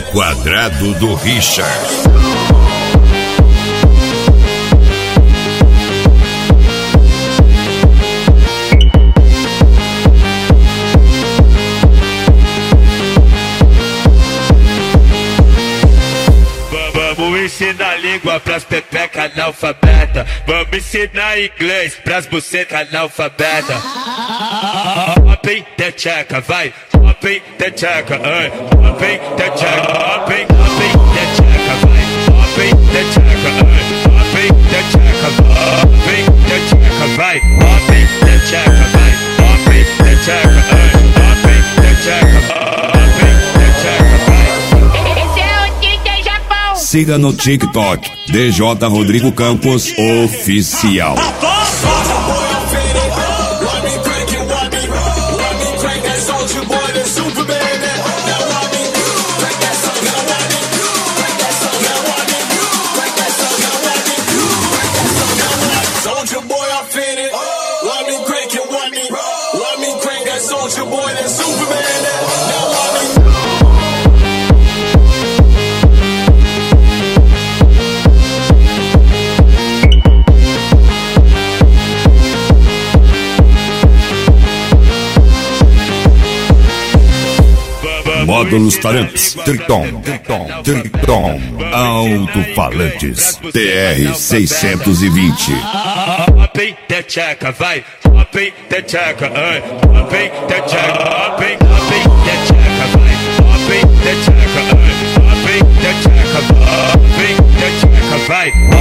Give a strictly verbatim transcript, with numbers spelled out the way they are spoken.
Quadrado do Richard. Vamos ensinar língua pras pepeca analfabeta. Vamos ensinar inglês pras buceta analfabeta. Hop the tcheca, vai. Hop the tcheca, ai. Hop the tcheca, hop hop the tcheca, vai. Hop the tcheca, ai. Hop the tcheca, hop the tcheca, vai. Hop the tcheca, vai. Hop the tcheca, ai. Hop the tcheca, hop the tcheca, vai. Siga no TikTok, D J Rodrigo Campos Oficial. Módulos Taramps, Triton, Triton, Triton, Alto-Falantes, T R seiscentos e vinte. Hop the tcheca, vai. Hop the tcheca, ai. Hop the tcheca, hop hop the tcheca, vai. Hop the tcheca, ai. Hop the tcheca, hop the tcheca, vai.